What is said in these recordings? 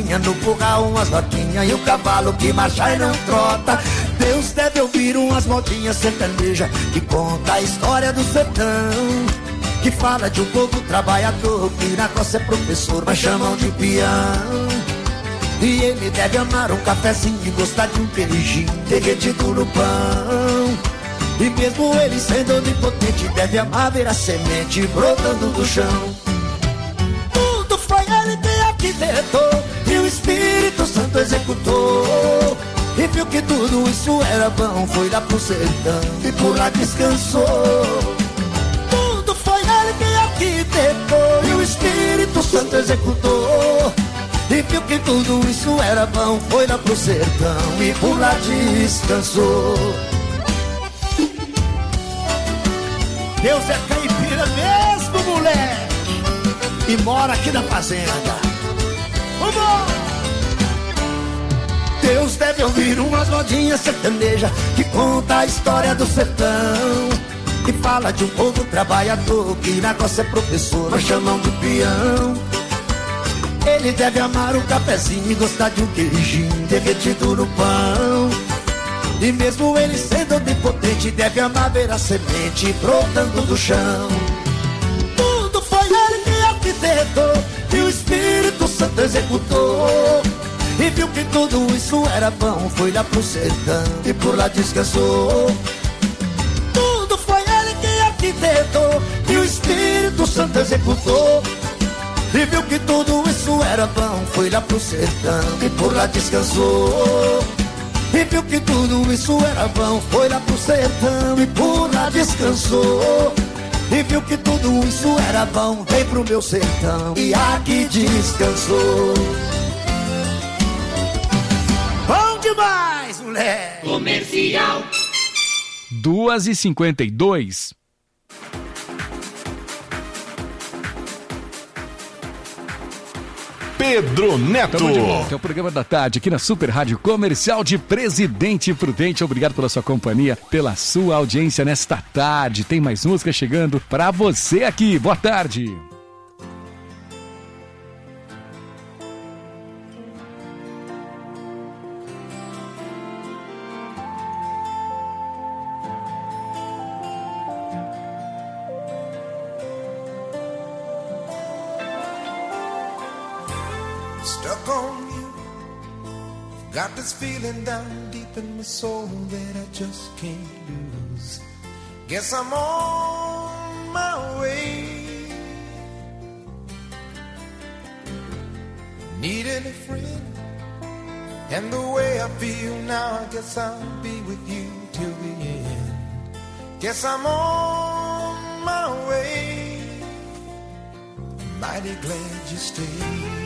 galinha no curral, umas vaquinhas e o cavalo que marcha e não trota. Deus deve ouvir umas modinhas sertanejas que conta a história do sertão, que fala de um povo trabalhador que na roça é professor, mas chamam de peão. E ele deve amar um cafezinho e gostar de um queijinho derretido no pão. E mesmo ele sendo onipotente, deve amar ver a semente brotando do chão. Tudo foi ele que arquitetou e o Espírito Santo executou. E viu que tudo isso era bom, foi lá pro sertão e por lá descansou. Tudo foi ele que arquitetou e o Espírito Santo executou. E viu que tudo isso era bom, foi lá pro sertão e por lá descansou. Deus é caipira mesmo, moleque, e mora aqui na fazenda. Vamos! Deus deve ouvir umas modinhas sertanejas que conta a história do sertão, que fala de um povo trabalhador que na roça é professor, mas chamam de peão. Ele deve amar um cafezinho e gostar de um queijinho derretido no pão. E mesmo ele sendo onipotente, deve amar ver a semente brotando do chão. Tudo foi ele que arquitetou e o Espírito Santo executou. E viu que tudo isso era bom, foi lá pro sertão e por lá descansou. Tudo foi ele que arquitetou e o Espírito Santo executou. E viu que tudo isso era bom, foi lá pro sertão e por lá descansou. E viu que tudo isso era bom, foi lá pro sertão e por lá descansou. E viu que tudo isso era bom, veio pro meu sertão e aqui descansou. Bom demais, moleque! Comercial 2h52. Pedro Neto. Tamo de volta, é o programa da tarde aqui na Super Rádio Comercial de Presidente Prudente. Obrigado pela sua companhia, pela sua audiência nesta tarde. Tem mais música chegando pra você aqui. Boa tarde. Stuck on you, got this feeling down deep in my soul that I just can't lose. Guess I'm on my way, needing a friend, and the way I feel now, I guess I'll be with you till the end. Guess I'm on my way, mighty glad you stayed.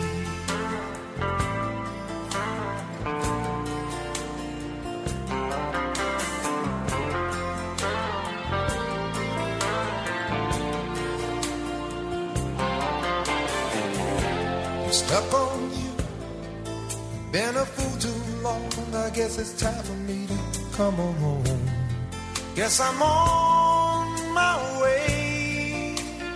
Stuck on you, been a fool too long. I guess it's time for me to come on home. Guess I'm on my way.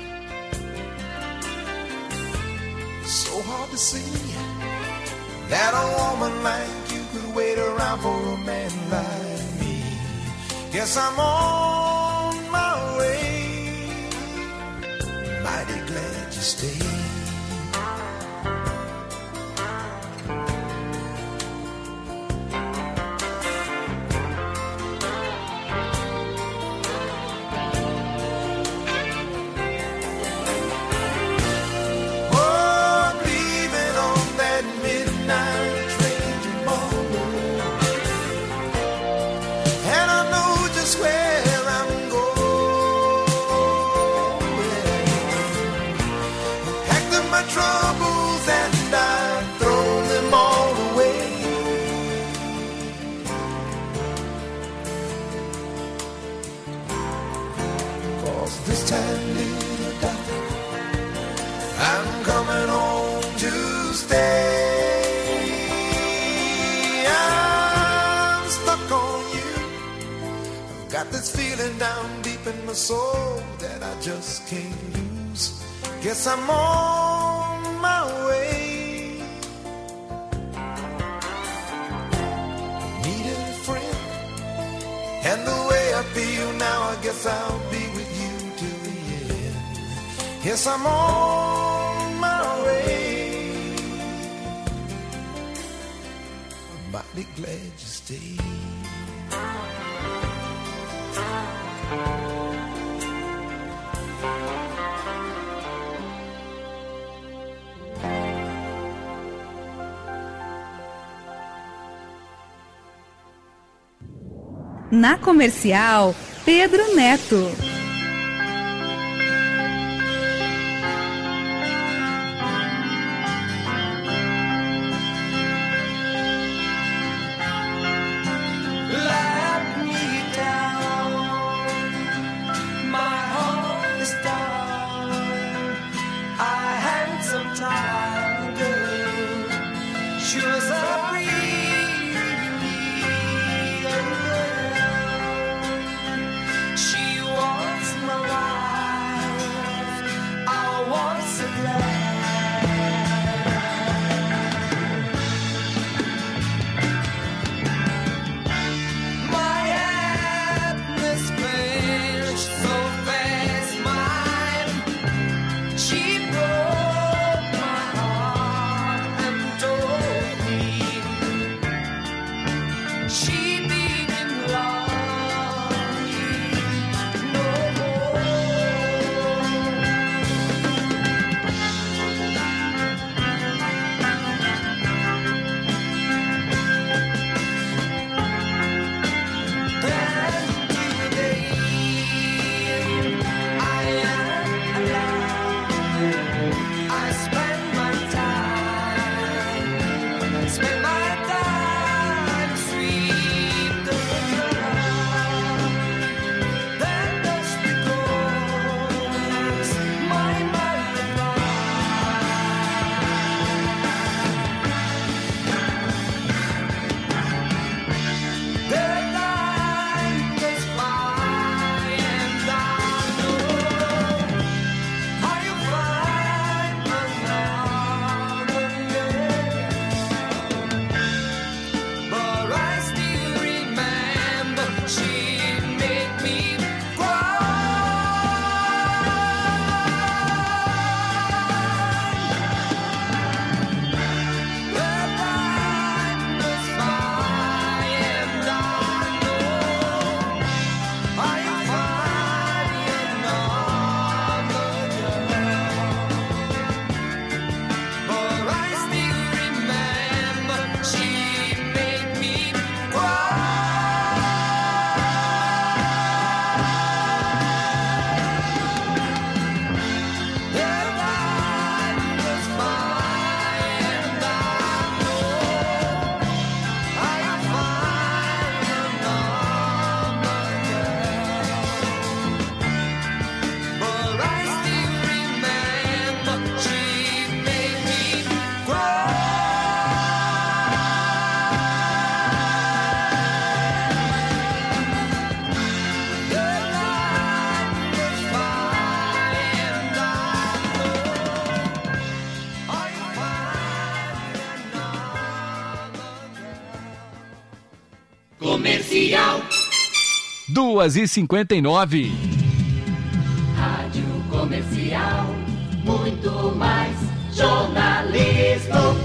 So hard to see that a woman like you could wait around for a man like me. Guess I'm on my way, mighty glad you stayed. Down deep in my soul that I just can't lose. Guess I'm on my way, And the way I feel now, I guess I'll be with you till the end. Yes, I'm on my way. I'm mighty glad you stayed. Na Comercial, Pedro Neto. Comercial 2h59. Rádio Comercial, muito mais jornalismo.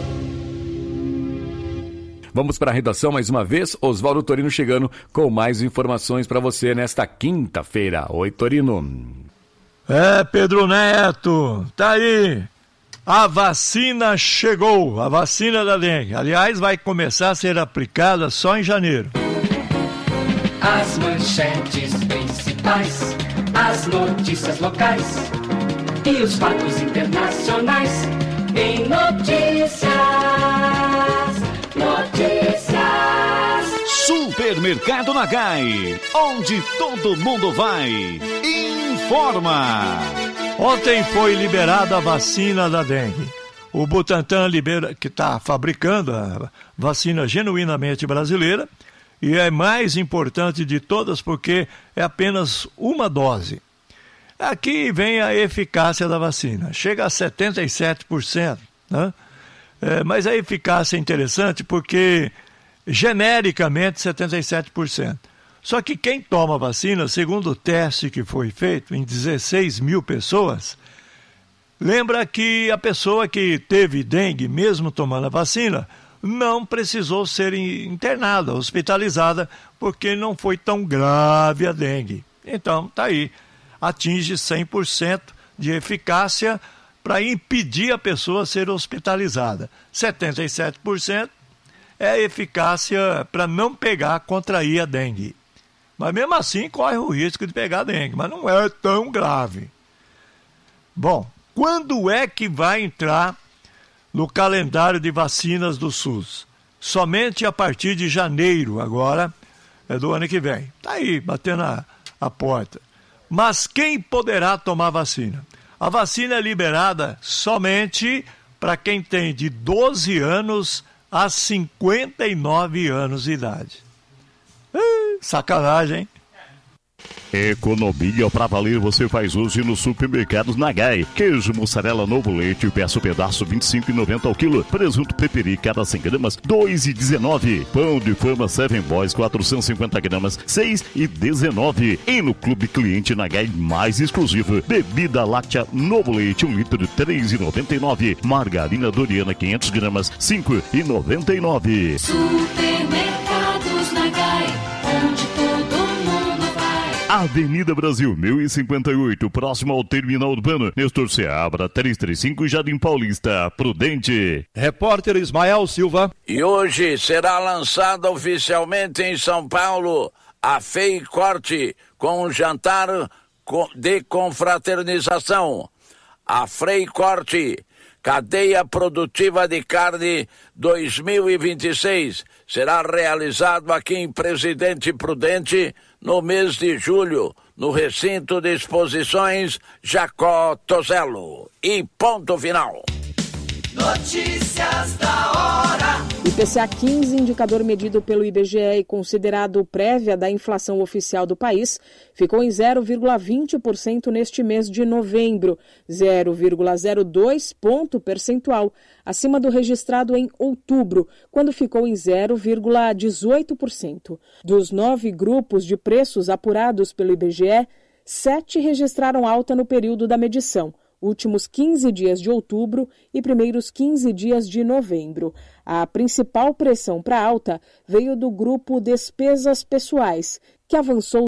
Vamos para a redação mais uma vez. Oswaldo Torino chegando com mais informações para você nesta quinta-feira. Oi, Torino. Pedro Neto, tá aí. A vacina chegou, a vacina da dengue. Aliás, vai começar a ser aplicada só em janeiro. As manchetes principais, as notícias locais e os fatos internacionais em Notícias. Supermercado Nagai, onde todo mundo vai. Informa. Ontem foi liberada a vacina da dengue. O Butantan que está fabricando a vacina genuinamente brasileira, e é mais importante de todas porque é apenas uma dose. Aqui vem a eficácia da vacina, chega a 77%, né? Mas a eficácia é interessante porque genericamente 77%. Só que quem toma vacina, segundo o teste que foi feito em 16 mil pessoas, lembra que a pessoa que teve dengue, mesmo tomando a vacina, não precisou ser internada, hospitalizada, porque não foi tão grave a dengue. Então, tá aí, atinge 100% de eficácia para impedir a pessoa ser hospitalizada. 77% é eficácia para não contrair a dengue. Mas mesmo assim corre o risco de pegar dengue, mas não é tão grave. Bom, quando é que vai entrar no calendário de vacinas do SUS? Somente a partir de janeiro agora, do ano que vem. Está aí, batendo a porta. Mas quem poderá tomar vacina? A vacina é liberada somente para quem tem de 12 anos a 59 anos de idade. Sacanagem, hein? Economia pra valer você faz hoje nos supermercados Nagai. Queijo mussarela novo leite, peça o pedaço R$ 25,90 ao quilo. Presunto peperi, cada 100 gramas, R$ 2,19. Pão de forma Seven Boys, 450 gramas, R$ 6,19. E no Clube Cliente Nagai mais exclusivo, bebida láctea novo leite, 1 litro, R$ 3,99. Margarina Doriana, 500 gramas, R$ 5,99. Supermercados Nagai, onde todo mundo vai. Avenida Brasil, 1058, próximo ao Terminal Urbano. Nestor Seabra, 335, Jardim Paulista, Prudente. Repórter Ismael Silva. E hoje será lançada oficialmente em São Paulo a Fei Corte, com um jantar de confraternização. A Frei Corte, Cadeia Produtiva de Carne 2026, será realizado aqui em Presidente Prudente no mês de julho, no recinto de exposições Jacó Tozello. E ponto final. Notícias da hora. IPCA 15, indicador medido pelo IBGE e considerado prévia da inflação oficial do país, ficou em 0,20% neste mês de novembro, 0,02 ponto percentual, acima do registrado em outubro, quando ficou em 0,18%. Dos 9 grupos de preços apurados pelo IBGE, 7 registraram alta no período da medição, últimos 15 dias de outubro e primeiros 15 dias de novembro. A principal pressão para alta veio do grupo Despesas Pessoais, que avançou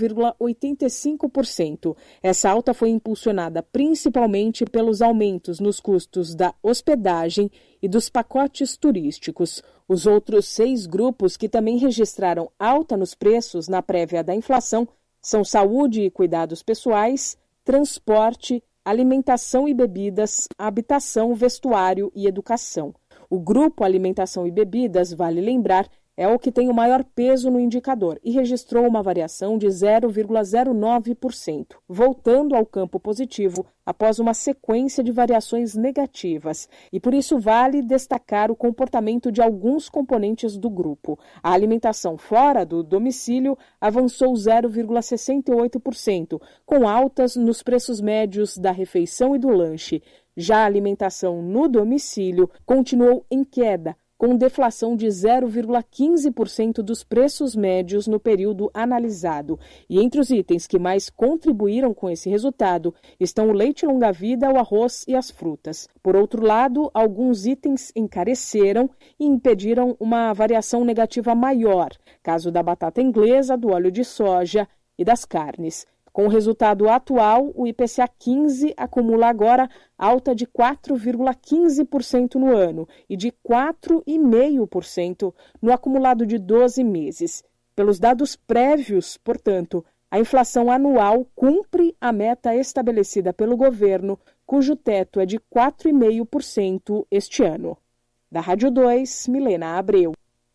0,85%. Essa alta foi impulsionada principalmente pelos aumentos nos custos da hospedagem e dos pacotes turísticos. Os outros 6 grupos que também registraram alta nos preços na prévia da inflação são saúde e cuidados pessoais, transporte, alimentação e bebidas, habitação, vestuário e educação. O grupo Alimentação e Bebidas, vale lembrar, é o que tem o maior peso no indicador e registrou uma variação de 0,09%, voltando ao campo positivo após uma sequência de variações negativas. E por isso vale destacar o comportamento de alguns componentes do grupo. A alimentação fora do domicílio avançou 0,68%, com altas nos preços médios da refeição e do lanche. Já a alimentação no domicílio continuou em queda, com deflação de 0,15% dos preços médios no período analisado. E entre os itens que mais contribuíram com esse resultado estão o leite longa-vida, o arroz e as frutas. Por outro lado, alguns itens encareceram e impediram uma variação negativa maior, caso da batata inglesa, do óleo de soja e das carnes. Com o resultado atual, o IPCA 15 acumula agora alta de 4,15% no ano e de 4,5% no acumulado de 12 meses. Pelos dados prévios, portanto, a inflação anual cumpre a meta estabelecida pelo governo, cujo teto é de 4,5% este ano. Da Rádio 2, Milena Abreu.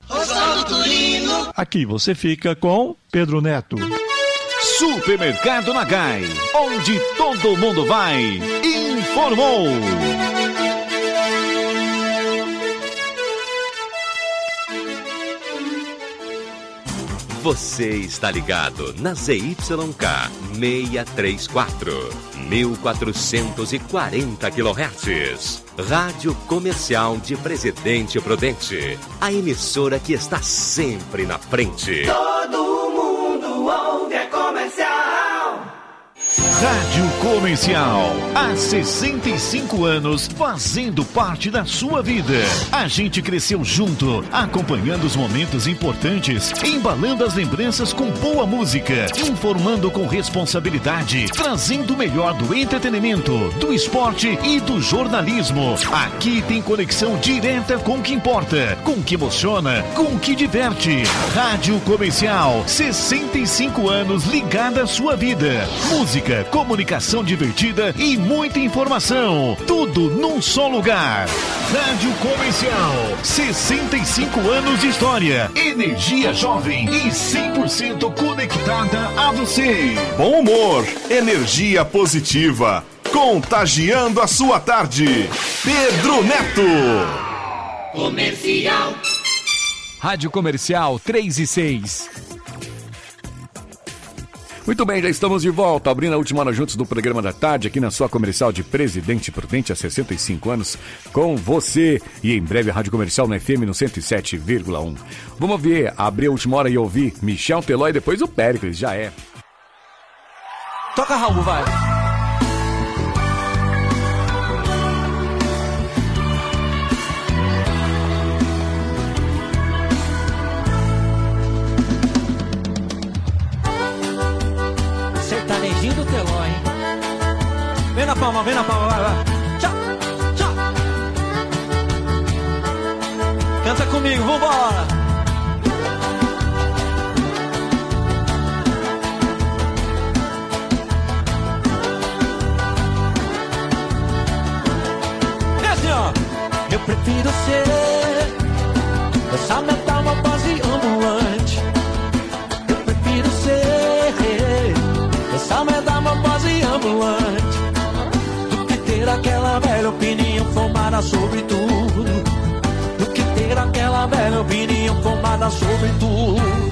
Aqui você fica com Pedro Neto. Supermercado Nagai, onde todo mundo vai, informou. Você está ligado na ZYK 634, 1440 kHz. Rádio Comercial de Presidente Prudente, a emissora que está sempre na frente. Todo mundo Rádio Comercial, há 65 anos fazendo parte da sua vida. A gente cresceu junto, acompanhando os momentos importantes, embalando as lembranças com boa música, informando com responsabilidade, trazendo o melhor do entretenimento, do esporte e do jornalismo. Aqui tem conexão direta com o que importa, com o que emociona, com o que diverte. Rádio Comercial, 65 anos ligada à sua vida. Música, comunicação divertida e muita informação. Tudo num só lugar. Rádio Comercial, 65 anos de história, energia jovem e 100% conectada a você. Bom humor, energia positiva, contagiando a sua tarde. Pedro Neto. Comercial. Rádio Comercial 3 e 6. Muito bem, já estamos de volta, abrindo a última hora juntos do programa da tarde, aqui na sua Comercial de Presidente Prudente, há 65 anos, com você. E em breve a Rádio Comercial no FM no 107,1. Vamos ver, abrir a última hora e ouvir Michel Teló e depois o Péricles, já é. Toca, Raul, vai. Sertanejinho do Teló, hein? Vem na palma, vai, vai. Tchau, tchau. Canta comigo, vambora. É assim, ó. Eu prefiro ser essa metamorfose ambulante. Eu prefiro ser essa metamorfose ambulante do que ter aquela velha opinião formada sobre tudo. Do que ter aquela velha opinião formada sobre tudo.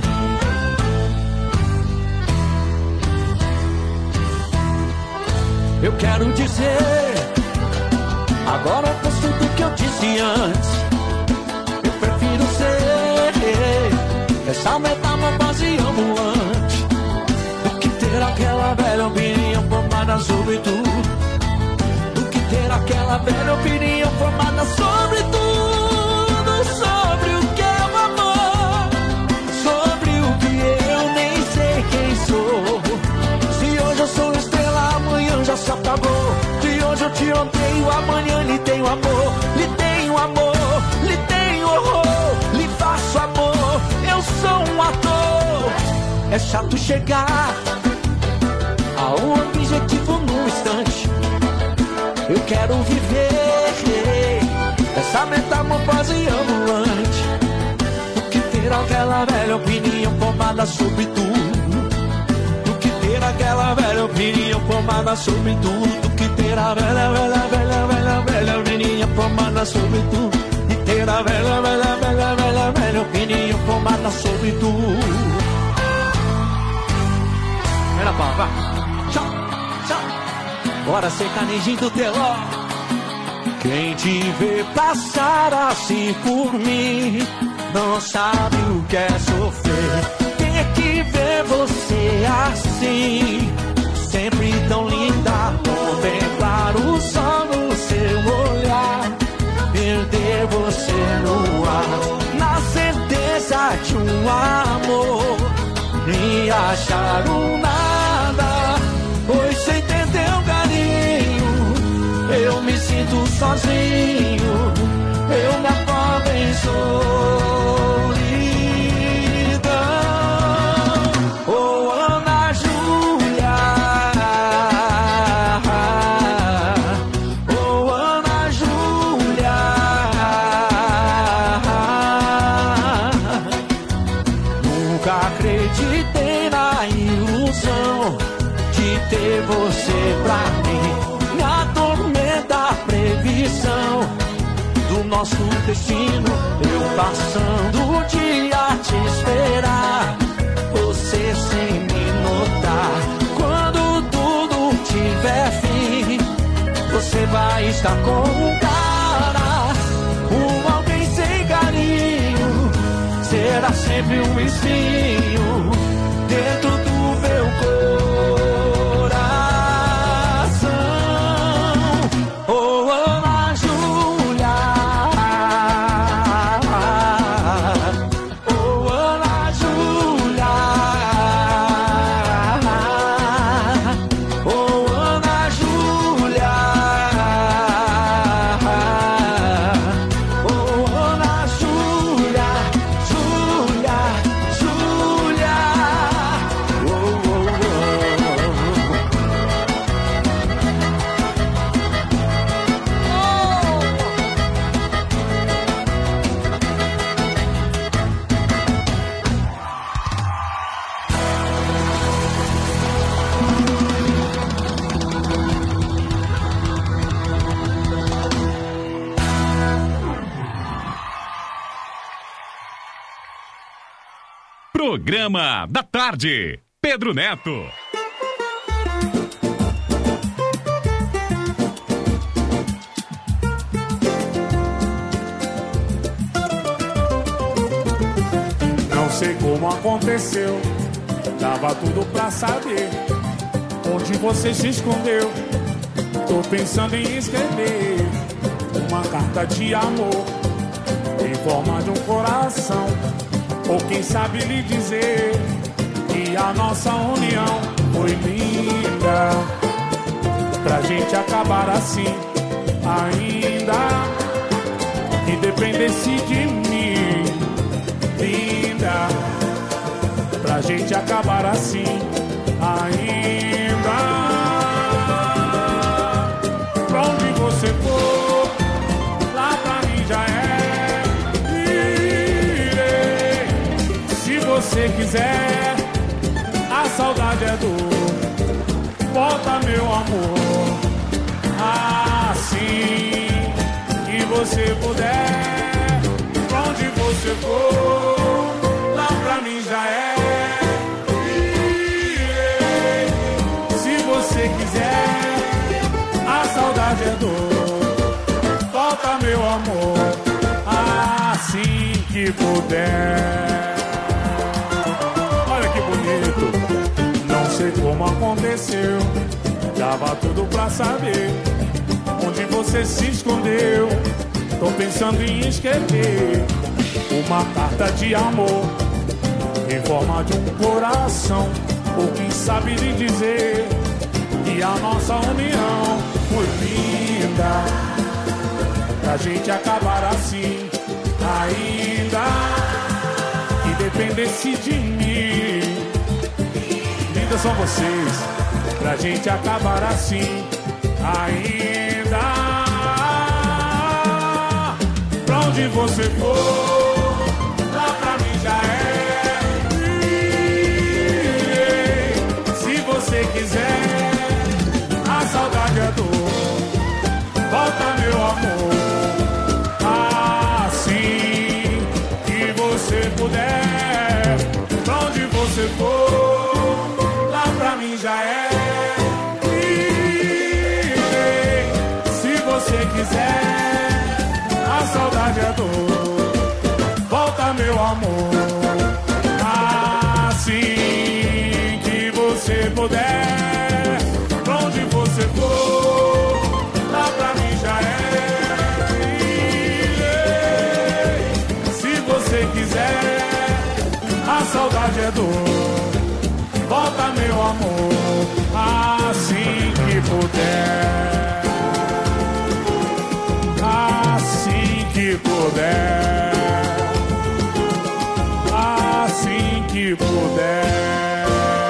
Eu quero dizer agora eu posso do que eu disse antes. Eu prefiro ser essa metamorfose ambulante do que ter aquela velha opinião formada sobre tudo. Do que ter aquela velha opinião formada sobre tudo. Sobre o que é o amor, sobre o que eu nem sei quem sou. Se hoje eu sou estrela, amanhã já se apagou. Se hoje eu te odeio, amanhã lhe tenho amor. Lhe tenho amor, lhe tenho horror, lhe faço amor. Eu sou um ator. É chato chegar a um objetivo num instante. Eu quero viver essa metamorfose ambulante do que ter aquela velha opinião formada sobre tudo. Do que ter aquela velha opinião formada sobre tudo. Do que ter a velha opinião formada sobre tudo. E ter a velha opinião formada sobre tudo. Era pá, vai. Tchau, tchau. Bora sertanejinho do Teló. Quem te vê passar assim por mim não sabe o que é sofrer. Ter que ver você assim, sempre tão linda. Contemplar o sol no seu olhar, perder você no ar, na certeza de um amor, me achar um nada. Pois sem ter teu carinho eu me sinto sozinho. Eu me afogo em solidão. Oh, Ana Júlia, oh, Ana Júlia, nunca acreditei na ilusão de ter você pra mim. Me atormenta a previsão do nosso destino. Eu passando o dia a te esperar, você sem me notar. Quando tudo tiver fim, você vai estar com um cara, um alguém sem carinho. Será sempre um espinho dentro do meu coração. Programa da Tarde. Pedro Neto. Não sei como aconteceu, dava tudo pra saber onde você se escondeu. Tô pensando em escrever uma carta de amor em forma de um coração, ou quem sabe lhe dizer que a nossa união foi linda, pra gente acabar assim, ainda que dependesse de mim. Linda, pra gente acabar assim, ainda. Pra onde você for, lá pra mim já é. Irei, se você quiser, a saudade é dor. Volta meu amor, assim que você puder. Pra onde você for, lá pra mim já é. Irei, se você quiser, a saudade é dor. Volta meu amor, assim que puder. Olha que bonito, não sei como aconteceu, dava tudo pra saber onde você se escondeu. Tô pensando em escrever uma carta de amor em forma de um coração, ou quem sabe lhe dizer que a nossa união foi linda, pra gente acabar assim, ainda que dependesse de mim. Lindas são vocês, pra gente acabar assim, ainda. Pra onde você for, lá pra mim já é. Irei, se você quiser, a saudade é dor. Volta meu amor, assim que você puder. Pra onde você for, lá pra mim já é. Irei, se você quiser, a saudade é dor. Volta meu amor, assim que você puder. Pra onde você for, lá pra mim já é. Irei, se você quiser, a saudade é dor. Volta meu amor, assim que puder. Assim que puder, assim que puder.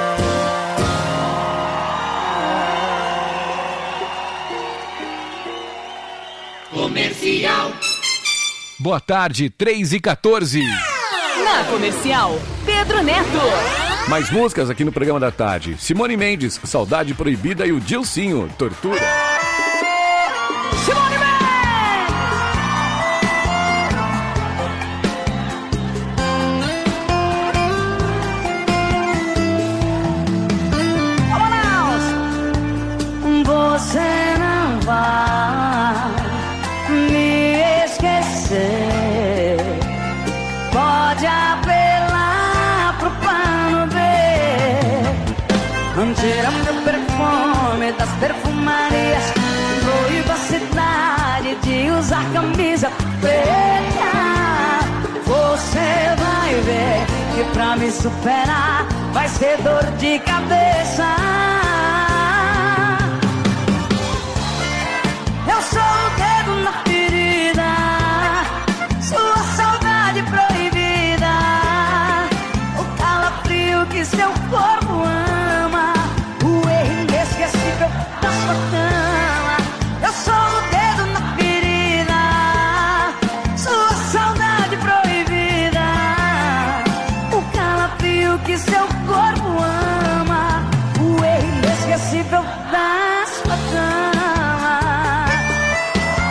Comercial. Boa tarde, 3h14. Na Comercial, Pedro Neto. Mais músicas aqui no programa da tarde. Simone Mendes, Saudade Proibida, e o Dilcinho, Tortura. Simone Mendes! Você não vai me esquecer. Pode apelar pro plano B. Tira meu perfume das perfumarias. Proíba a cidade de usar camisa preta. Você vai ver que pra me superar vai ser dor de cabeça. Eu sou o dedo na ferida, sua saudade proibida, o calafrio que seu corpo ama, o erro inesquecível da sua cama. Eu sou o dedo na ferida, sua saudade proibida, o calafrio que seu corpo ama, o erro inesquecível da sua cama.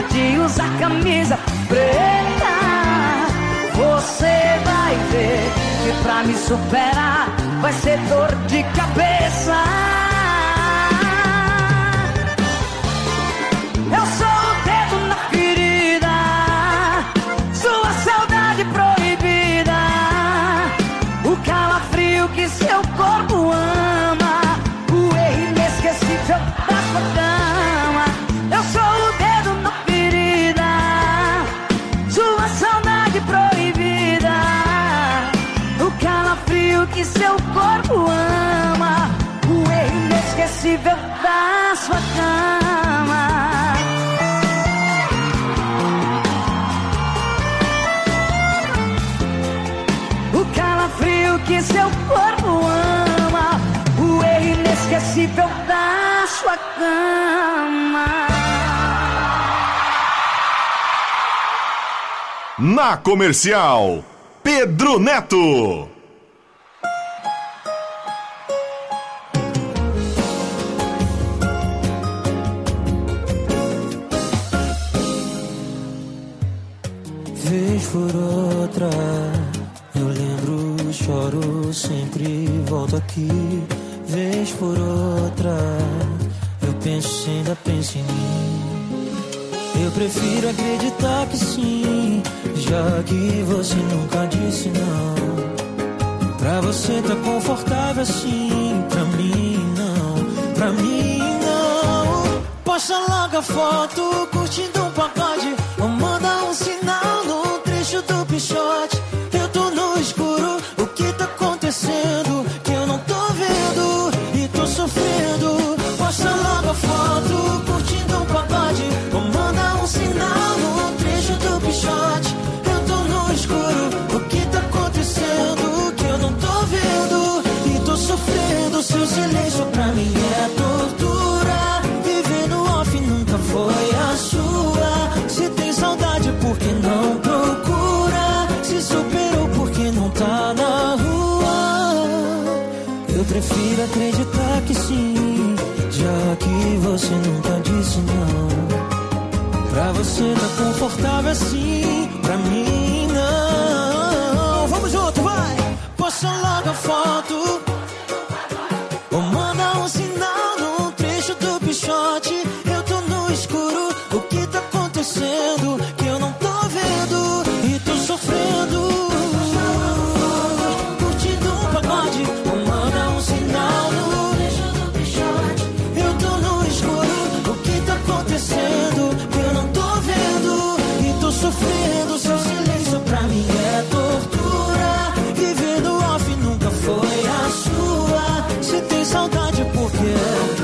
de usar camisa preta. Você vai ver que pra me superar vai ser dor de cabeça. Eu sou o dedo na ferida, sua saudade proibida, o calafrio que seu corpo ama, o erro inesquecível da sua cama. Eu sou o dedo na ferida, sua saudade proibida, o calafrio que seu corpo ama, o erro inesquecível da sua cama. O calafrio que seu corpo ama, o erro inesquecível da sua cama. Na Comercial, Pedro Neto. Vez por outra, eu lembro, choro, sempre volto aqui. Vez por outra, eu penso, ainda penso em mim. Eu prefiro acreditar que sim, já que você nunca disse não. Pra você tá confortável assim, pra mim não, pra mim não. Posta logo a foto, curtindo um pagode, ou manda um sinal no trecho do pichote. Eu tô no escuro, o que tá acontecendo? Que eu não tô vendo e tô sofrendo. Posta logo a foto, curtindo um pagode, ou manda um sinal no trecho do pichote. Eu tô no escuro, o que tá acontecendo? Que eu não tô vendo e tô sofrendo. Seu silêncio pra mim é tortura. Viver no off nunca foi a sua. Se tem saudade, por que não procura? Se superou, por que não tá na rua? Eu prefiro acreditar que sim, já que você nunca disse não. Pra você tá confortável assim, pra mim não. Vamos junto, vai! Posta logo a foto, ou manda um sinal no trecho do pichote. Eu tô no escuro, o que tá acontecendo? Que eu não tô vendo e tô sofrendo. Curtindo um pagode, ou manda um sinal no trecho do pichote. Eu tô no escuro, o que tá acontecendo? Que eu não tô vendo e tô sofrendo. Seu silêncio pra mim é tortura. Viver no off nunca foi a sua. Se tem saudade, por quê?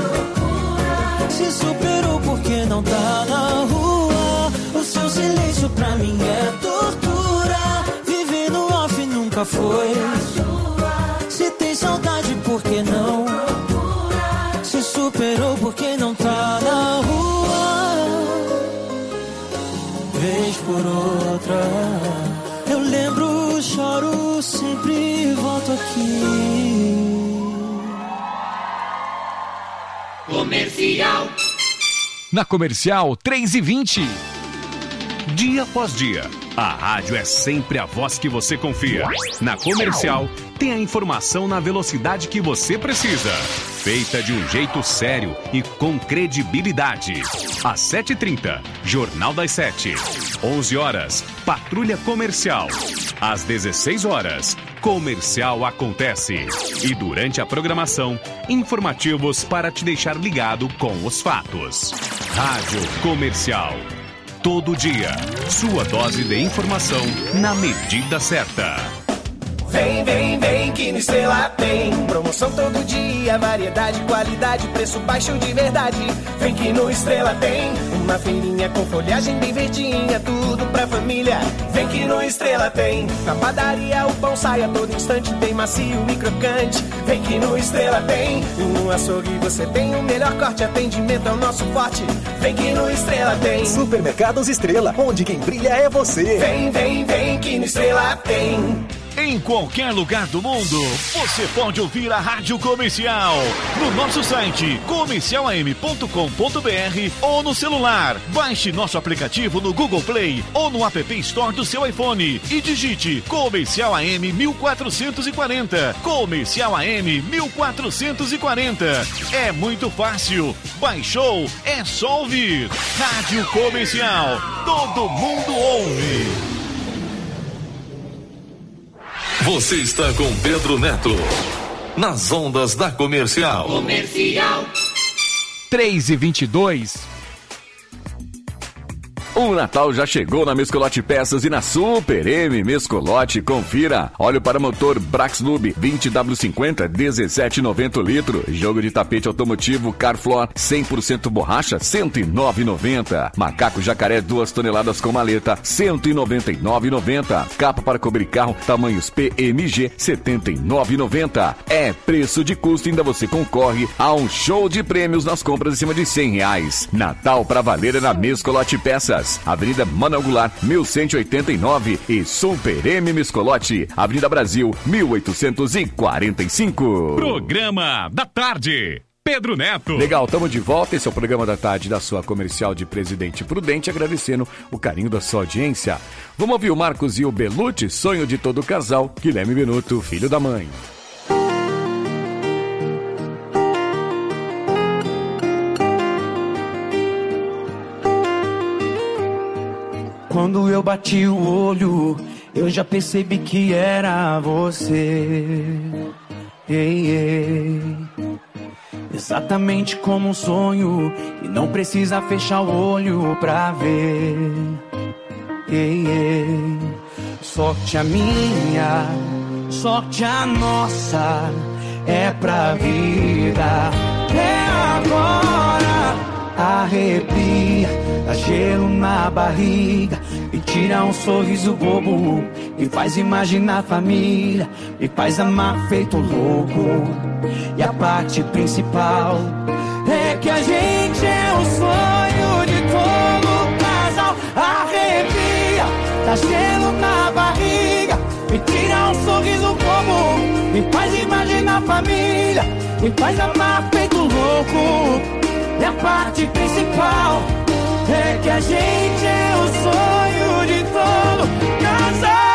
Se superou, por que não tá na rua? O seu silêncio pra mim é tortura. Viver no off nunca foi. Se tem saudade, por que não? Se superou, por que não tá na rua? Vez por outra, eu lembro, choro, sempre volto aqui. Comercial. Na Comercial, 3h20. Dia após dia, a rádio é sempre a voz que você confia. Na Comercial, tem a informação na velocidade que você precisa. Feita de um jeito sério e com credibilidade. Às 7h30, Jornal das 7. 11 horas, Patrulha Comercial. Às 16 horas, Comercial Acontece. E durante a programação, informativos para te deixar ligado com os fatos. Rádio Comercial. Todo dia, sua dose de informação na medida certa. Vem, vem, vem, que no Estrela tem promoção todo dia, variedade, qualidade, preço baixo de verdade. Vem que no Estrela tem uma feirinha com folhagem bem verdinha, tudo pra família. Vem que no Estrela tem na padaria o pão sai a todo instante, bem macio e crocante. Vem que no Estrela tem e no açougue você tem o melhor corte, atendimento é o nosso forte. Vem que no Estrela tem Supermercados Estrela, onde quem brilha é você. Vem, vem, vem, que no Estrela tem. Em qualquer lugar do mundo, você pode ouvir a Rádio Comercial. No nosso site, comercialam.com.br ou no celular. Baixe nosso aplicativo no Google Play ou no App Store do seu iPhone e digite Comercial AM 1440. Comercial AM 1440. É muito fácil. Baixou, é só ouvir. Rádio Comercial. Todo mundo ouve. Você está com Pedro Neto. Nas ondas da Comercial. Comercial. 3h22. O Natal já chegou na Mescolote Peças e na Super M Mescolote. Confira. Óleo para motor Braxlube 20W50 17,90 litro. Jogo de tapete automotivo Carflor 100% borracha 109,90. Macaco jacaré 2 toneladas com maleta 199,90. Capa para cobrir carro tamanhos PMG 79,90. É preço de custo, ainda você concorre a um show de prêmios nas compras acima de R$100. Natal pra valer é na Mescolote Peças. Avenida Manuel Goulart, 1189 e Super M Mescolote, Avenida Brasil, 1845. Programa da Tarde. Pedro Neto. Legal, estamos de volta. Esse é o programa da tarde da sua Comercial de Presidente Prudente, agradecendo o carinho da sua audiência. Vamos ouvir o Marcos e o Belucci, sonho de todo casal, Guilherme Benuto, filho da mãe. Quando eu bati o olho, eu já percebi que era você. Ei, ei. Exatamente como um sonho, e não precisa fechar o olho pra ver. Ei, ei. Sorte a minha, sorte a nossa, é pra vida. É agora, arrepia, dá gelo na barriga, me tira um sorriso bobo, me faz imaginar a família, me faz amar feito louco. E a parte principal é que a gente é o sonho de todo casal. Arrepia, dá gelo na barriga, me tira um sorriso bobo, me faz imaginar a família, me faz amar feito louco. E a parte principal é que a gente é o sonho de todo casal.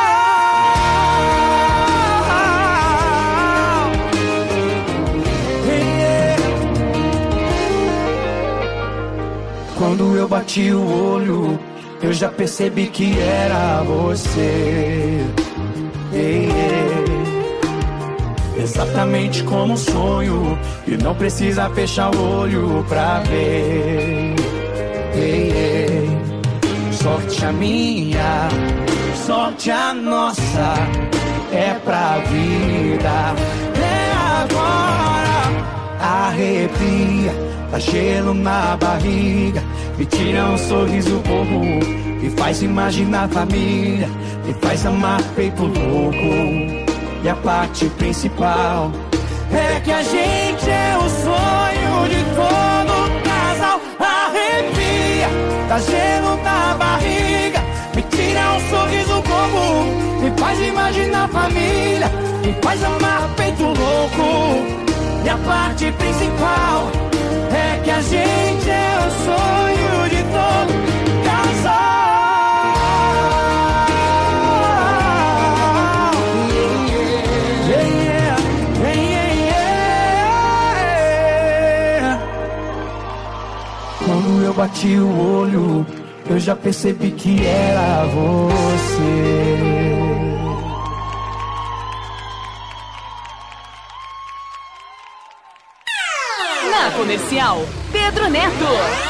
Quando eu bati o olho, eu já percebi que era você. Ei, ei. Exatamente como um sonho, e não precisa fechar o olho pra ver. Ei, ei. Sorte a minha, sorte a nossa, é pra vida. É agora, arrepia, dá gelo na barriga, me tira um sorriso bobo, me faz imaginar a família, me faz amar feito louco. E a parte principal é que a gente é o sonho de todo casal. Arrepia, dá gelo na barriga, me tira um sorriso bobo, me faz imaginar a família, me faz amar feito louco. E a parte principal é que a gente é o sonho de todo casal. Quando eu bati o olho, eu já percebi que era você. Na Comercial, Pedro Neto.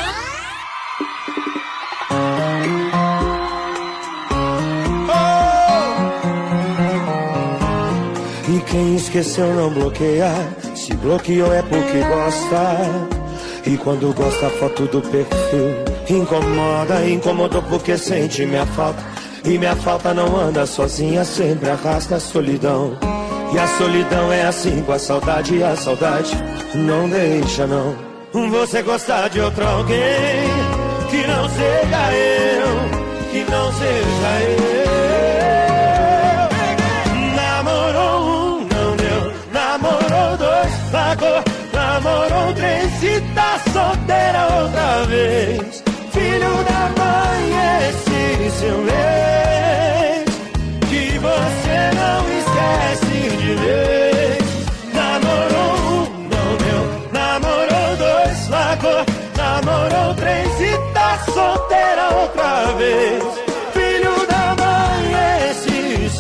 E quem esqueceu não bloqueia, se bloqueou é porque gosta. E quando gosta a foto do perfil incomoda, incomodou porque sente minha falta. E minha falta não anda sozinha, sempre arrasta a solidão. E a solidão é assim com a saudade, e a saudade não deixa não. Você gostar de outro alguém que não seja eu, que não seja eu. Na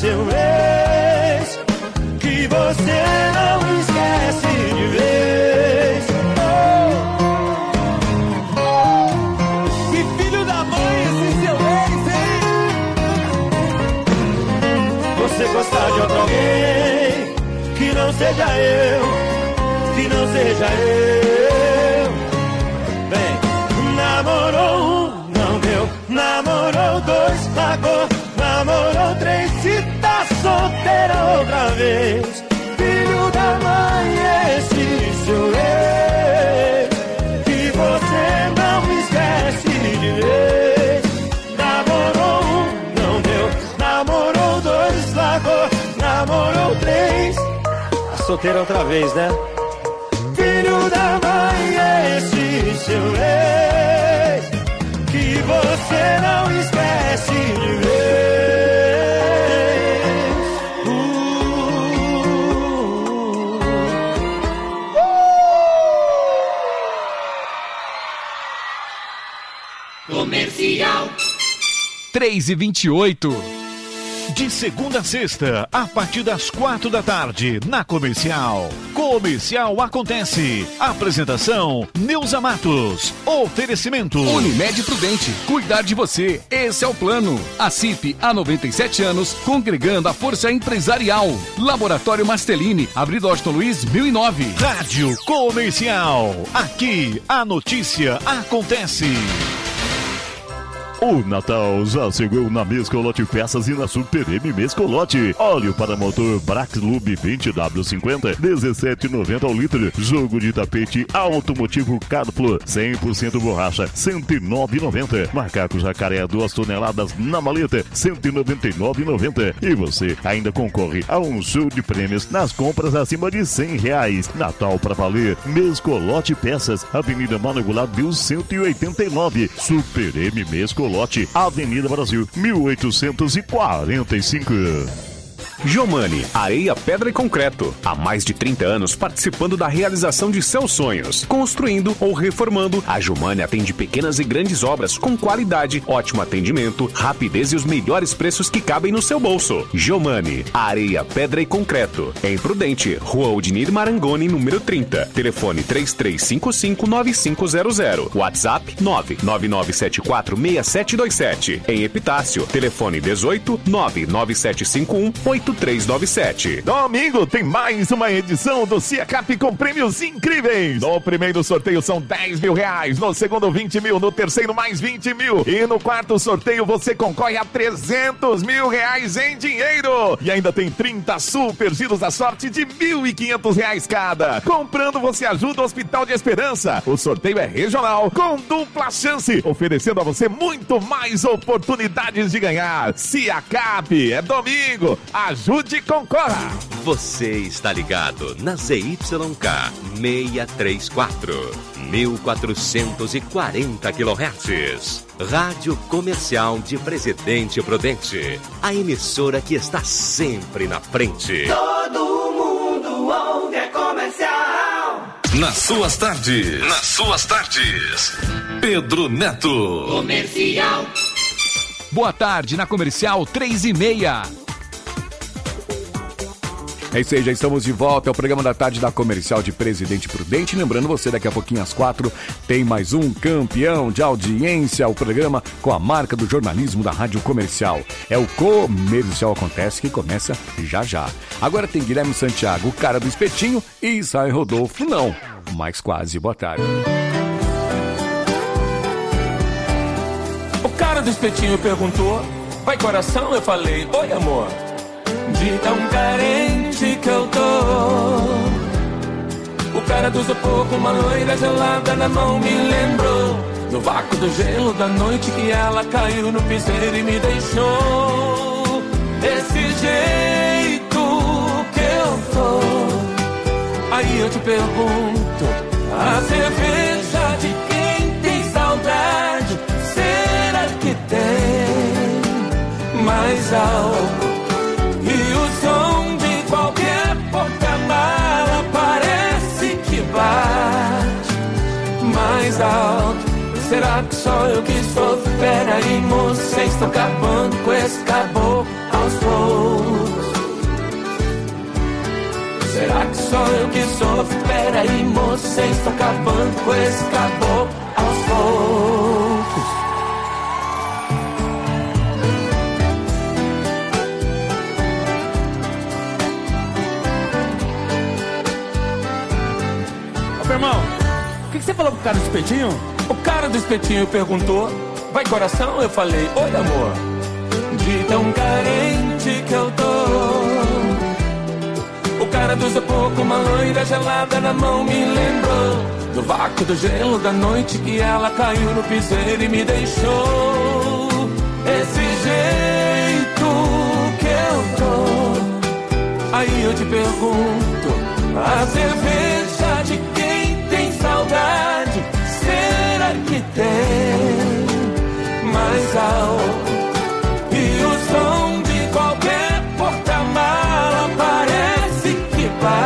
seu ex, que você não esquece de vez. Que filho da mãe esse seu ex, hein? Você gostar de outro alguém, que não seja eu, que não seja eu. Bem, namorou um, não deu. Namorou dois, pagou. Namorou três, se tá solteira outra vez. Filho da mãe, esse seu ex, que você não esquece de vez. Namorou um, não deu. Namorou dois, largou. Namorou três, tá solteira outra vez, né? Filho da mãe, esse seu ex, que você não esquece de vez. Comercial 3h28. De segunda a sexta, a partir das 4 da tarde, na Comercial. Comercial Acontece. Apresentação, Neuza Matos. Oferecimento. Unimed Prudente. Cuidar de você. Esse é o plano. A CIP, há 97 anos, congregando a força empresarial. Laboratório Mastelini. Avenida Washington Luiz, 1009. Rádio Comercial. Aqui, a notícia acontece. O Natal já chegou na Mescolote Peças e na Super M Mescolote. Óleo para motor Braclube 20W50, 17,90 ao litro. Jogo de tapete automotivo Carflo, 100% borracha, 109,90. Macaco jacaré 2 toneladas na maleta, 199,90. E você ainda concorre a um show de prêmios nas compras acima de R$100. Natal para valer. Mescolote Peças, Avenida Mano Goulart 1189. Super M Mescolote, Avenida Brasil, 1845. Jomani, areia, pedra e concreto. Há mais de 30 anos participando da realização de seus sonhos. Construindo ou reformando, a Jomani atende pequenas e grandes obras com qualidade, ótimo atendimento, rapidez e os melhores preços que cabem no seu bolso. Jomani, areia, pedra e concreto. Em Prudente, Rua Odinir Marangoni, número 30. Telefone 3355-9500. WhatsApp 999746727. Em Epitácio, telefone 18-99751-8397. Domingo tem mais uma edição do Ciacap com prêmios incríveis. No primeiro sorteio são R$10 mil, no segundo 20 mil, no terceiro mais 20 mil e no quarto sorteio você concorre a R$300 mil em dinheiro. E ainda tem 30 super giros da sorte de R$1.500 cada. Comprando você ajuda o Hospital de Esperança. O sorteio é regional com dupla chance, oferecendo a você muito mais oportunidades de ganhar. Ciacap, é domingo. Ajude e concorra! Você está ligado na ZYK 634, 1440 kHz. Rádio Comercial de Presidente Prudente. A emissora que está sempre na frente. Todo mundo ouve a Comercial. Nas suas tardes. Nas suas tardes. Pedro Neto. Comercial. Boa tarde na Comercial 3h30. É isso aí, já estamos de volta. É o programa da tarde da Comercial de Presidente Prudente. Lembrando você, daqui a pouquinho às 4 tem mais um campeão de audiência. O programa com a marca do jornalismo da Rádio Comercial. É o Comercial Acontece, que começa já já. Agora tem Guilherme Santiago, o cara do espetinho, e Israel Rodolfo, não, mas quase. Boa tarde. O cara do espetinho perguntou: vai coração? Eu falei: oi amor. De tão carente que eu tô. O cara do isopor com uma loira gelada na mão me lembrou do vácuo do gelo da noite que ela caiu no piseiro e me deixou. Desse jeito que eu tô. Aí eu te pergunto: a cerveja de quem tem saudade, será que tem mais álcool? E o som de qualquer porta-mala parece que bate mais alto. Será que só eu que sofro? Peraí, moça, vocês estão acabando com esse caboclo aos poucos. só eu que sofro? Peraí, moço, vocês estão acabando com esse caboclo aos poucos. Ô, meu irmão, o que você falou pro cara do espetinho? O cara do espetinho perguntou: vai coração? Eu falei: oi amor. De tão carente que eu tô. O cara do pouco, uma loira gelada na mão me lembrou do vácuo do gelo da noite que ela caiu no piseiro e me deixou. Esse jeito que eu tô. Aí eu te pergunto: a cerveja de quem tem saudade, será que tem mais alto? E o som de qualquer porta-mala parece que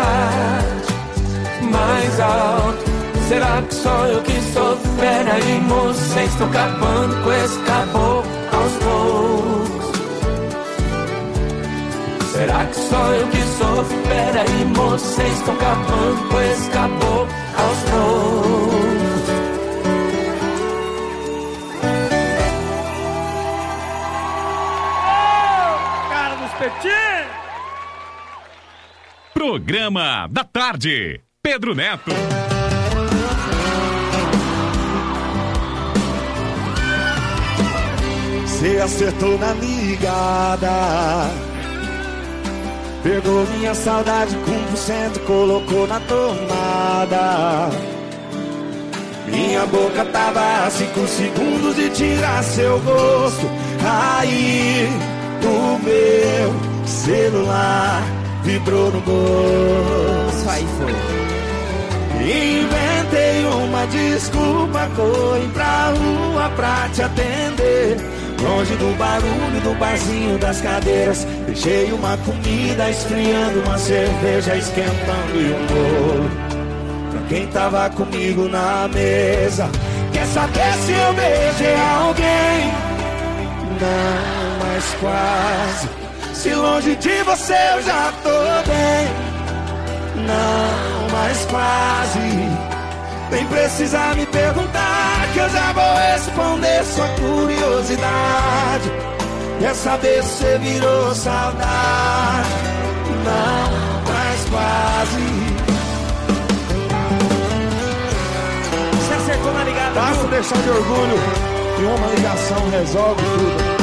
bate mais alto. Será que só eu que sofro? Peraí, moço, vocês estão acabando com esse caboclo aos poucos. Será que só eu que sofro? Peraí, moço, vocês estão acabando com esse caboclo aos poucos. Programa da Tarde. Pedro Neto. Você acertou na ligada, pegou minha saudade com 100%, colocou na tomada. Minha boca tava a 5 segundos de tirar seu gosto. Aí o meu celular vibrou no bolso. Aí foi. Inventei uma desculpa, corri pra rua pra te atender. Longe do barulho do barzinho das cadeiras, deixei uma comida esfriando, uma cerveja esquentando e um bolo pra quem tava comigo na mesa. Quer saber se eu beijei alguém? Não, mas quase. Se longe de você eu já tô bem. Não, mas quase. Nem precisa me perguntar, que eu já vou responder sua curiosidade. Quer saber se você virou saudade? Não, mas quase. Você acertou na ligada. Basta deixar de orgulho e uma ligação resolve tudo.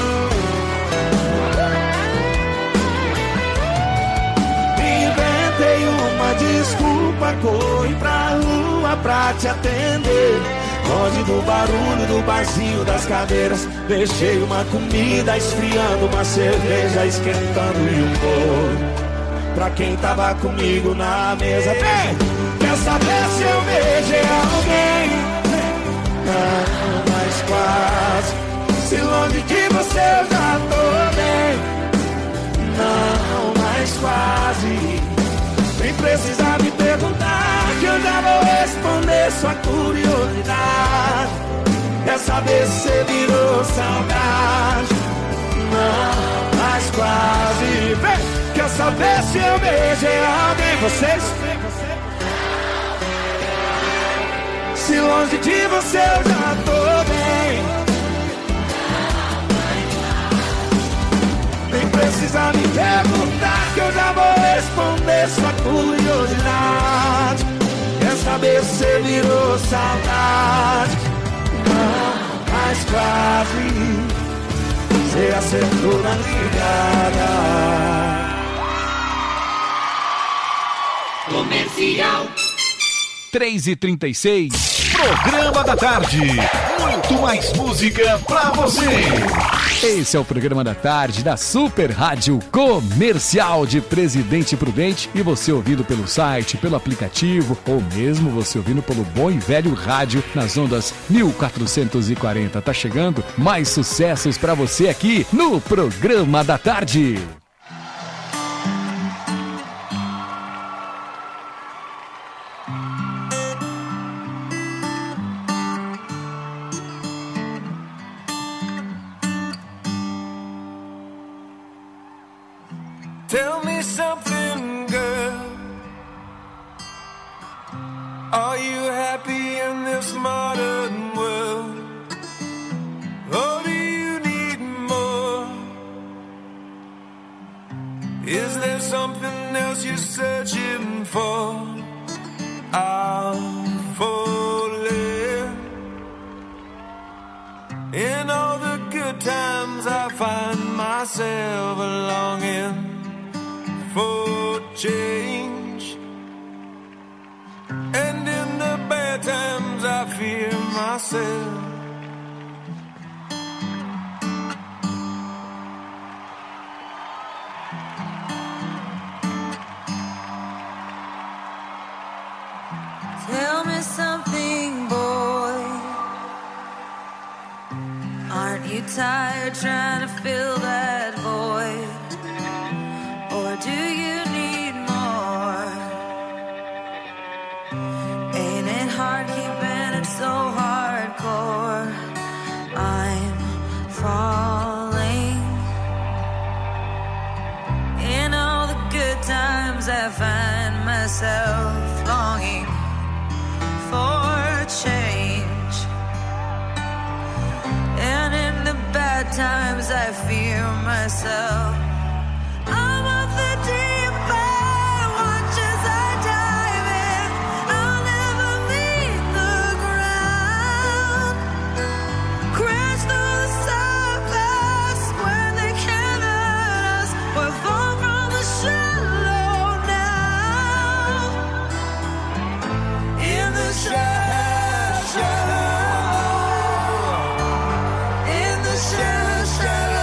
Uma desculpa, corri pra rua pra te atender. Longe do barulho do barzinho das cadeiras, deixei uma comida esfriando, uma cerveja esquentando e um bolo pra quem tava comigo na mesa. Vem! Quer saber se eu beijei alguém? Não, mas quase. Se longe de você eu já tô bem. Não, mas quase. Nem precisa me perguntar, que eu já vou responder sua curiosidade. Quer saber se você virou saudade? Não, mas quase. Vem! Quer saber se eu beijei alguém? Vocês? Se longe de você eu já tô bem. Nem precisa me perguntar, que eu já vou responder sua curiosidade. Quer saber se você virou saudade? Não, mas quase. Você acertou na ligada. Comercial 3h36. Programa da Tarde. Muito mais música pra você. Esse é o Programa da Tarde da Super Rádio Comercial de Presidente Prudente. E você ouvindo pelo site, pelo aplicativo, ou mesmo você ouvindo pelo bom e velho rádio nas ondas 1440. Tá chegando mais sucessos pra você aqui no Programa da Tarde. Tell me something, girl. happy in this modern world? Or do you need more? Is there something else you're searching for? I'm falling. In all the good times I find myself longing for change, and in the bad times I fear myself. Tell me something, boy. Aren't you tired trying to fill that void? Or do you need more? Ain't it hard keeping it so hardcore? I'm falling. In all the good times I find myself longing for change, and in the bad times I fear myself. I'm of the deep end, watch as I dive in. I'll never leave the ground. Crash through the surface where they can't hurt us. We're far from the shallow now. In the shallow, in the shallow.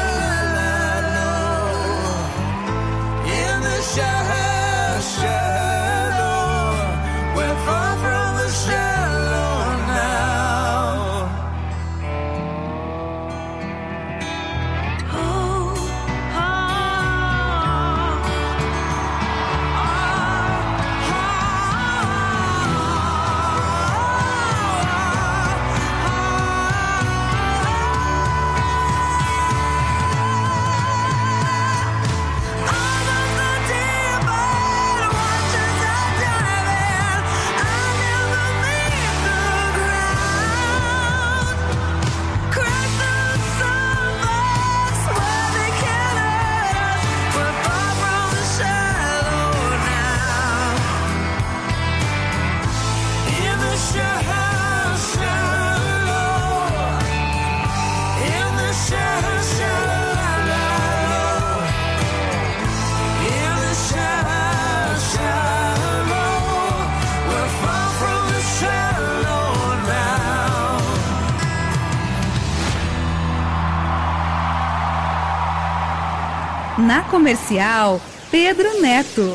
Na Comercial, Pedro Neto.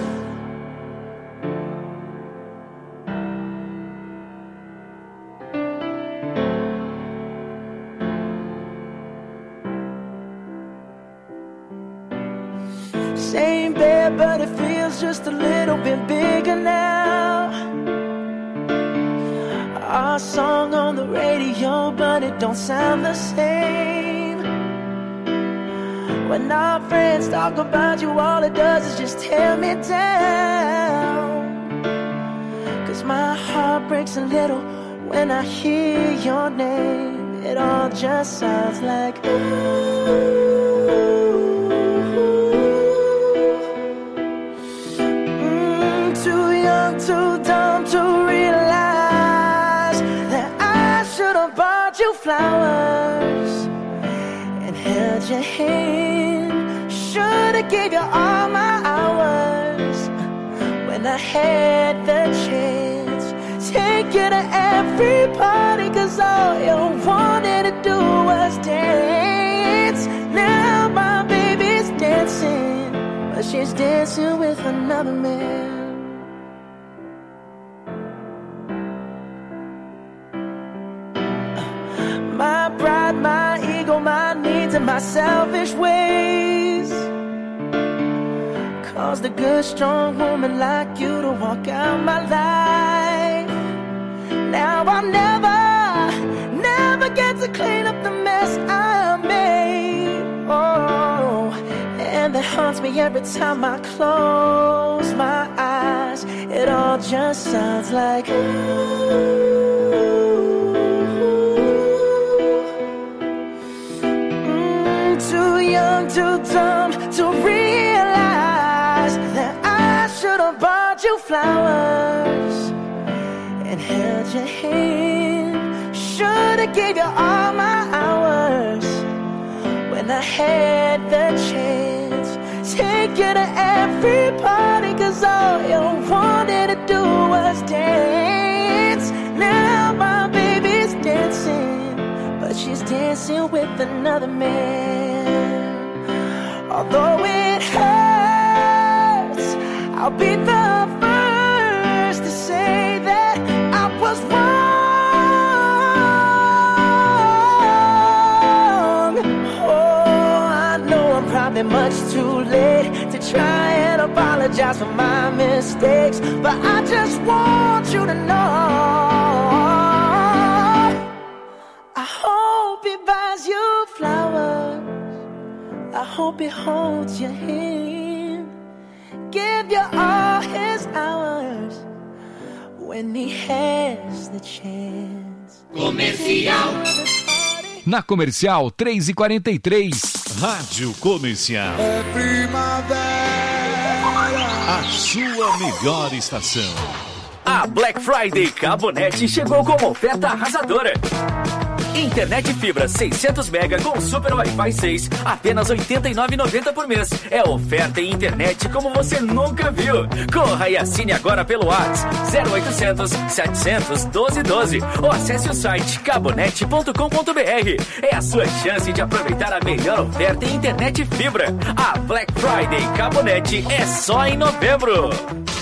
Same bed, but it feels just a little bit bigger now. Our song on the radio, but it don't sound the same. When our friends talk about you, all it does is just tear me down. 'Cause my heart breaks a little when I hear your name. It all just sounds like ooh. Too young, too dumb to realize that I should have bought you flowers and held your hand. Should've gave you all my hours when I had the chance. Take you to every party, 'cause all you wanted to do was dance. Now my baby's dancing, but she's dancing with another man. My pride, my ego, my needs, and my selfish ways caused a good, strong woman like you to walk out my life. Now I'll never get to clean up the mess I made. Oh, and that haunts me every time I close my eyes. eyes, it all just sounds like too young, too dumb to realize that I should have bought you flowers and held your hand. Should have gave you all my hours when I had the chance. Take you to every party, 'cause all you wanted to do was dance. Now my baby's dancing, but she's dancing with another man. Although it hurts, I'll be the first to say that I was wrong. Oh, I know I'm probably much too late to try and apologize for my mistakes, but I just want you to know I hope he buys you flowers, I hope he holds your hand, give you all his hours when he has the chance. Comercial. Na Comercial 3h43. Rádio Comercial. É primavera. A sua melhor estação. A Black Friday Cabonet chegou com uma oferta arrasadora. Internet fibra 600 MB com Super Wi-Fi 6, apenas R$ 89,90 por mês. É oferta em internet como você nunca viu. Corra e assine agora pelo WhatsApp 0800 700 1212 ou acesse o site cabonet.com.br. É a sua chance de aproveitar a melhor oferta em internet fibra. A Black Friday Cabonet é só em novembro.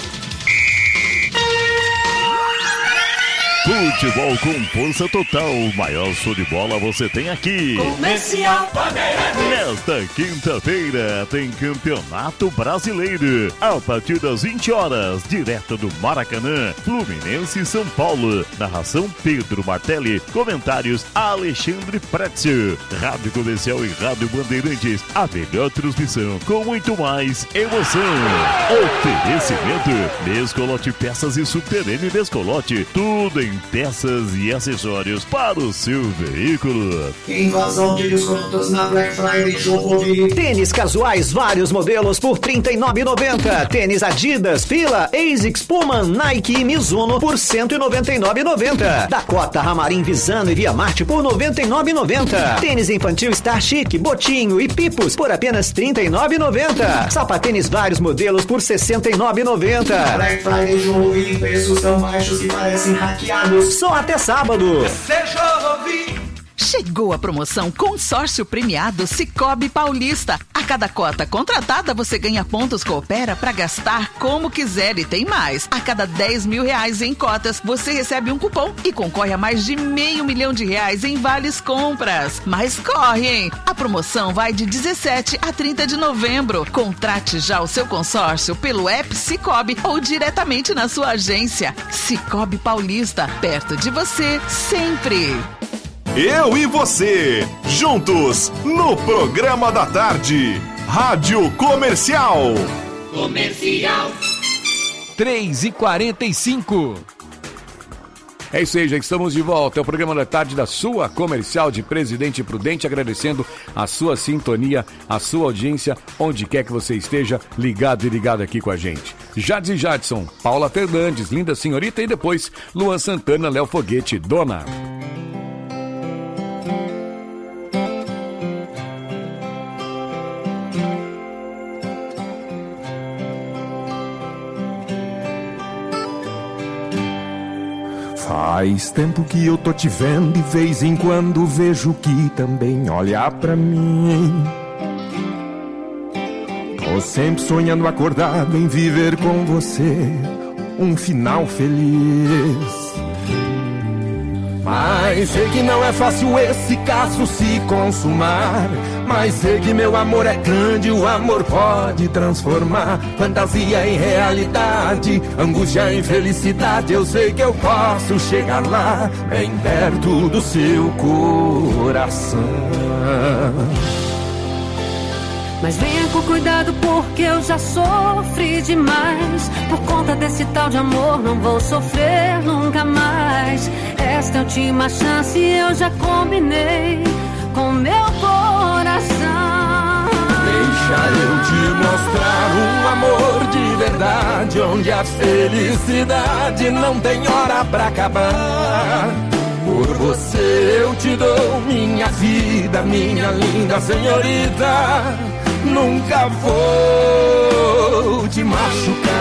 Futebol com força total. O maior show de bola você tem aqui. Comercial. Nesta quinta-feira tem Campeonato Brasileiro. A partir das 20 horas, direto do Maracanã, Fluminense e São Paulo. Narração Pedro Martelli. Comentários Alexandre Pretzel. Rádio Comercial e Rádio Bandeirantes. A melhor transmissão com muito mais emoção. Oferecimento Mescolote Peças e Super M Mescolote. Tudo em peças e acessórios para o seu veículo. Invasão de descontos na Black Friday Jogo. Tênis casuais, vários modelos por R$ 39,90. Tênis Adidas, Fila, ASICS, Puma, Nike e Mizuno por R$ 199,90. Dakota, Ramarim, Visano e Via Marte por R$ 99,90. Tênis infantil Star Chic, Botinho e Pipos por apenas R$ 39,90. Sapatênis vários modelos por R$ 69,90. Black Friday Jogo e preços tão baixos que parecem hackeados. Só até sábado. Chegou a promoção Consórcio Premiado Sicoob Paulista. A cada cota contratada você ganha pontos Coopera para gastar como quiser e tem mais. A cada R$10 mil em cotas você recebe um cupom e concorre a mais de R$500 mil em vales compras. Mas corre, hein? A promoção vai de 17 a 30 de novembro. Contrate já o seu consórcio pelo app Sicoob ou diretamente na sua agência. Sicoob Paulista, perto de você sempre. Eu e você, juntos, no programa da tarde. Rádio Comercial. Comercial. 3h45. É isso aí, já estamos de volta. É o programa da tarde da sua Comercial de Presidente Prudente, agradecendo a sua sintonia, a sua audiência, onde quer que você esteja, ligado e ligado aqui com a gente. Jades e Jadson, Paula Fernandes, Linda Senhorita e depois Luan Santana, Léo Foguete, Dona. Faz tempo que eu tô te vendo, de vez em quando vejo que também olha pra mim. Tô sempre sonhando acordado em viver com você um final feliz. Mas sei que não é fácil esse caso se consumar. Mas sei que meu amor é grande, o amor pode transformar fantasia em realidade, angústia em felicidade. Eu sei que eu posso chegar lá, bem perto do seu coração. Mas venha com cuidado porque eu já sofri demais. Por conta desse tal de amor não vou sofrer nunca mais. Esta é a última chance, eu já combinei com meu coração. Deixa eu te mostrar um amor de verdade, onde a felicidade não tem hora pra acabar. Por você eu te dou minha vida, minha linda senhorita. Nunca vou te machucar.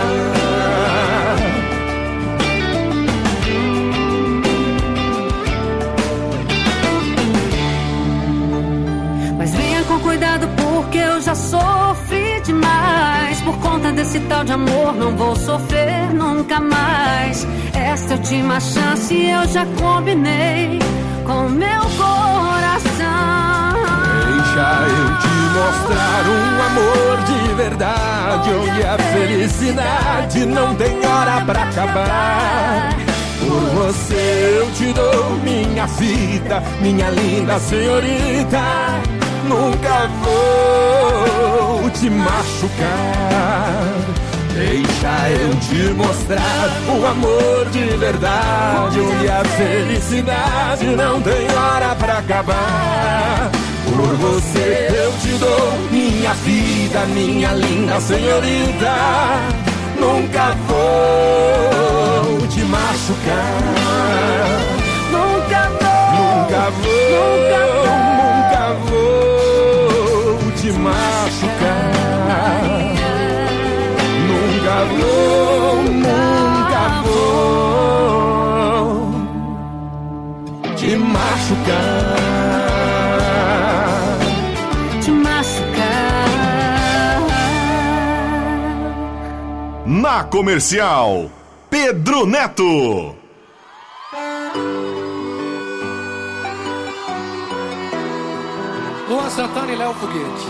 Mas venha com cuidado porque eu já sofri demais. Por conta desse tal de amor não vou sofrer nunca mais. Esta é a última chance, eu já combinei com meu coração. Deixa eu te mostrar um amor de verdade, onde a felicidade não tem hora pra acabar. Por você eu te dou minha vida, minha linda senhorita. Nunca vou te machucar. Deixa eu te mostrar o amor de verdade, onde a felicidade não tem hora pra acabar. Por você eu te dou minha vida, minha linda senhorita. Nunca vou te machucar. Nunca vou, nunca vou te machucar. Nunca vou te machucar. Na Comercial, Pedro Neto. Luan Santana e Léo Foguete.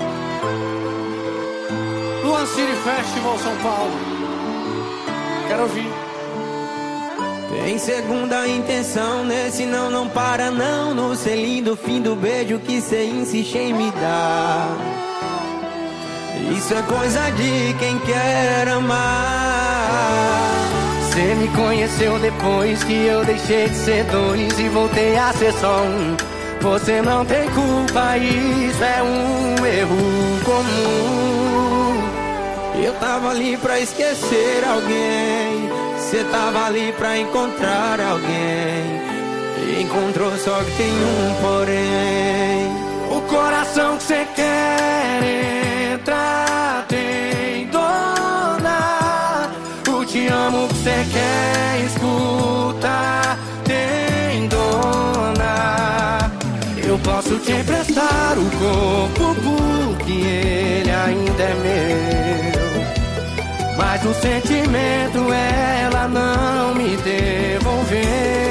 Luan City Festival São Paulo. Quero ouvir. Tem segunda intenção nesse não para não. No selinho do fim do beijo que cê insiste em me dar. Isso é coisa de quem quer amar. Cê me conheceu depois que eu deixei de ser dois e voltei a ser só um. Você não tem culpa, isso é um erro comum. Eu tava ali pra esquecer alguém, cê tava ali pra encontrar alguém. E encontrou, só que tem um porém. O coração que cê quer entrar tem dona. O te amo que cê quer escutar tem dona. Eu posso te emprestar o corpo porque ele ainda é meu. Mas o sentimento ela não me devolveu.